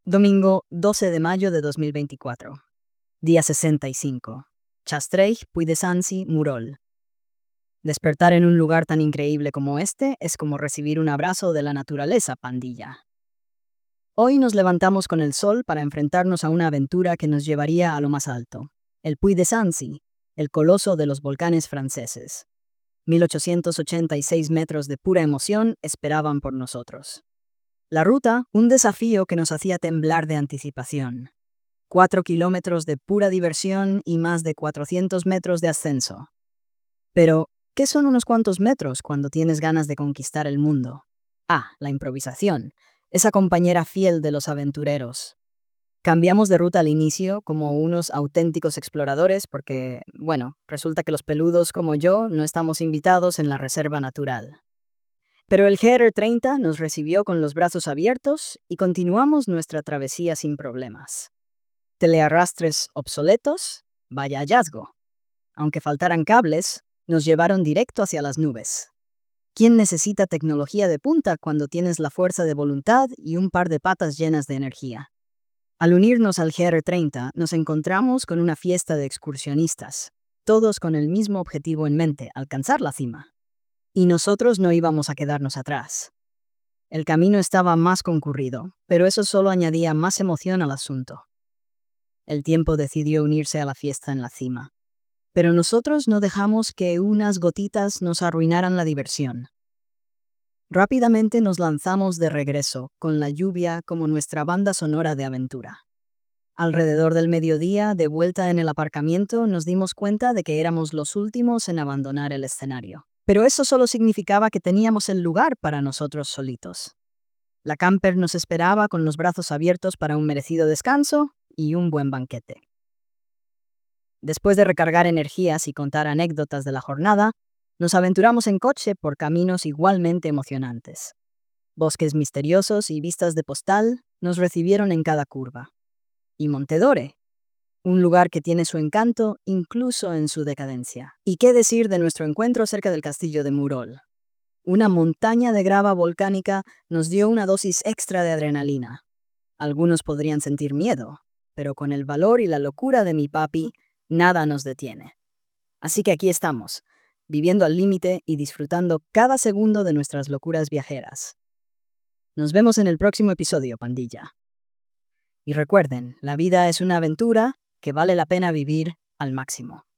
Domingo 12 de mayo de 2024. Día 65. Chastreig, Puy-de-Sancy, Murol. Despertar en un lugar tan increíble como este es como recibir un abrazo de la naturaleza, pandilla. Hoy nos levantamos con el sol para enfrentarnos a una aventura que nos llevaría a lo más alto. El Puy-de-Sancy, el coloso de los volcanes franceses. 1886 metros de pura emoción esperaban por nosotros. La ruta, un desafío que nos hacía temblar de anticipación. 4 kilómetros de pura diversión y más de 400 metros de ascenso. Pero, ¿qué son unos cuantos metros cuando tienes ganas de conquistar el mundo? La improvisación, esa compañera fiel de los aventureros. Cambiamos de ruta al inicio como unos auténticos exploradores porque, resulta que los peludos como yo no estamos invitados en la reserva natural. Pero el GR30 nos recibió con los brazos abiertos y continuamos nuestra travesía sin problemas. Telearrastres obsoletos, vaya hallazgo. Aunque faltaran cables, nos llevaron directo hacia las nubes. ¿Quién necesita tecnología de punta cuando tienes la fuerza de voluntad y un par de patas llenas de energía? Al unirnos al GR30, nos encontramos con una fiesta de excursionistas, todos con el mismo objetivo en mente, alcanzar la cima. Y nosotros no íbamos a quedarnos atrás. El camino estaba más concurrido, pero eso solo añadía más emoción al asunto. El tiempo decidió unirse a la fiesta en la cima. Pero nosotros no dejamos que unas gotitas nos arruinaran la diversión. Rápidamente nos lanzamos de regreso, con la lluvia como nuestra banda sonora de aventura. Alrededor del mediodía, de vuelta en el aparcamiento, nos dimos cuenta de que éramos los últimos en abandonar el escenario. Pero eso solo significaba que teníamos el lugar para nosotros solitos. La camper nos esperaba con los brazos abiertos para un merecido descanso y un buen banquete. Después de recargar energías y contar anécdotas de la jornada, nos aventuramos en coche por caminos igualmente emocionantes. Bosques misteriosos y vistas de postal nos recibieron en cada curva. Y Montedore, un lugar que tiene su encanto incluso en su decadencia. ¿Y qué decir de nuestro encuentro cerca del castillo de Murol? Una montaña de grava volcánica nos dio una dosis extra de adrenalina. Algunos podrían sentir miedo, pero con el valor y la locura de mi papi, nada nos detiene. Así que aquí estamos, viviendo al límite y disfrutando cada segundo de nuestras locuras viajeras. Nos vemos en el próximo episodio, pandilla. Y recuerden, la vida es una aventura que vale la pena vivir al máximo.